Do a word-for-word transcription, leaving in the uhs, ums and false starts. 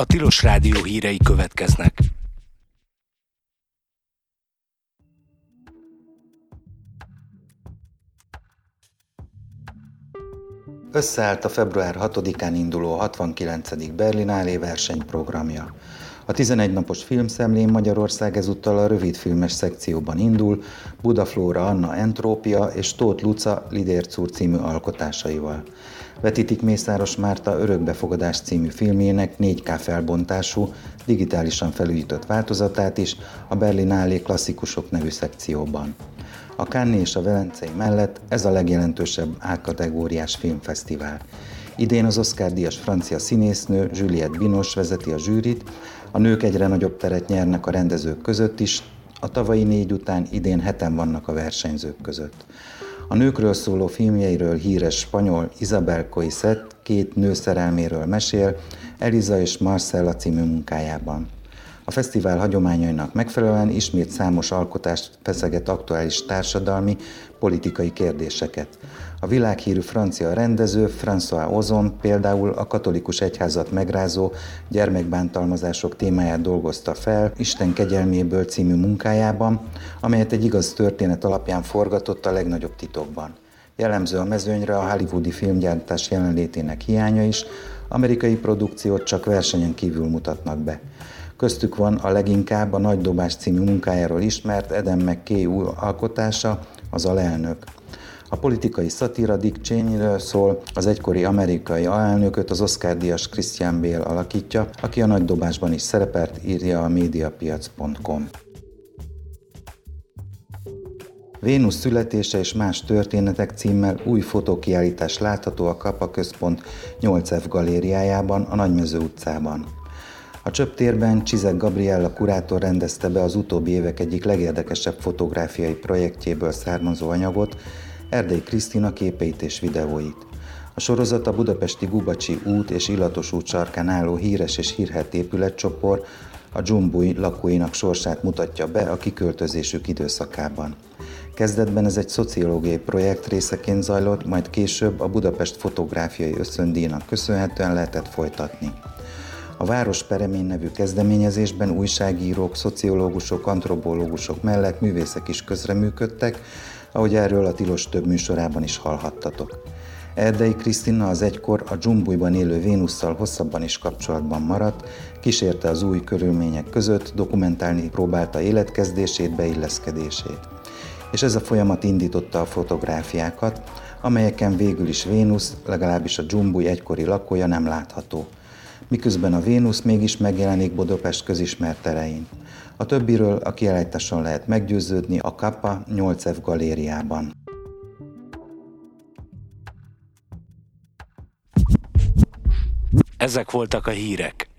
A Tilos Rádió hírei következnek. Összeállt a február hatodikán induló hatvankilencedik Berlinálé versenyprogramja. A tizenegy napos filmszemlén Magyarország ezúttal a rövidfilmes szekcióban indul, Budaflóra Anna Entrópia és Tóth Luca Lidércúr című alkotásaival. Vetítik Mészáros Márta Örökbefogadás című filmjének négy ká felbontású, digitálisan felújított változatát is a Berlinálé klasszikusok nevű szekcióban. A Cannes és a Velencei mellett ez a legjelentősebb A-kategóriás filmfesztivál. Idén az Oscar-díjas francia színésznő Juliette Binoche vezeti a zsűrit, a nők egyre nagyobb teret nyernek a rendezők között is, a tavalyi négy után idén heten vannak a versenyzők között. A nőkről szóló filmjeiről híres spanyol Isabel Coixet két nő szerelméről mesél Eliza és Marcella című munkájában. A fesztivál hagyományainak megfelelően ismét számos alkotást feszeget aktuális társadalmi, politikai kérdéseket. A világhírű francia rendező François Ozon például a katolikus egyházat megrázó gyermekbántalmazások témáját dolgozta fel Isten kegyelméből című munkájában, amelyet egy igaz történet alapján forgatott a legnagyobb titokban. Jellemző a mezőnyre a hollywoodi filmgyártás jelenlétének hiánya is, amerikai produkciót csak versenyen kívül mutatnak be. Köztük van a leginkább a Nagy dobás című munkájáról ismert Adam McKay új alkotása, az Alelnök. A politikai szatíra Dick Cheneyről szól, az egykori amerikai alelnököt az Oscar-díjas Christian Bale alakítja, aki a Nagy dobásban is szerepelt, írja a mediapiac pont com. Vénusz születése és más történetek címmel új fotókiállítás látható a Kappa Központ nyolc ef galériájában, a Nagymező utcában. A Csöptérben Csizek Gabriella kurátor rendezte be az utóbbi évek egyik legérdekesebb fotográfiai projektjéből származó anyagot, Erdei Krisztina képeit és videóit. A sorozat a budapesti Gubacsi út és Illatos út sarkán álló híres és hírhedt épületcsoport, a Dzsumbuj lakóinak sorsát mutatja be a kiköltözésük időszakában. Kezdetben ez egy szociológiai projekt részeként zajlott, majd később a Budapest fotográfiai ösztöndíjnak köszönhetően lehetett folytatni. A Város Peremén nevű kezdeményezésben újságírók, szociológusok, antropológusok mellett művészek is közreműködtek, ahogy erről a Tilos több műsorában is hallhattatok. Erdei Krisztina az egykor a Dzsumbujban élő Vénusszal hosszabban is kapcsolatban maradt, kísérte az új körülmények között, dokumentálni próbálta életkezdését, beilleszkedését. És ez a folyamat indította a fotográfiákat, amelyeken végül is Vénusz, legalábbis a Dzsumbuj egykori lakója nem látható. Miközben a Vénusz mégis megjelenik Budapest közismert terein. A többiről a kiállításon lehet meggyőződni a Kappa nyolc ef galériában. Ezek voltak a hírek.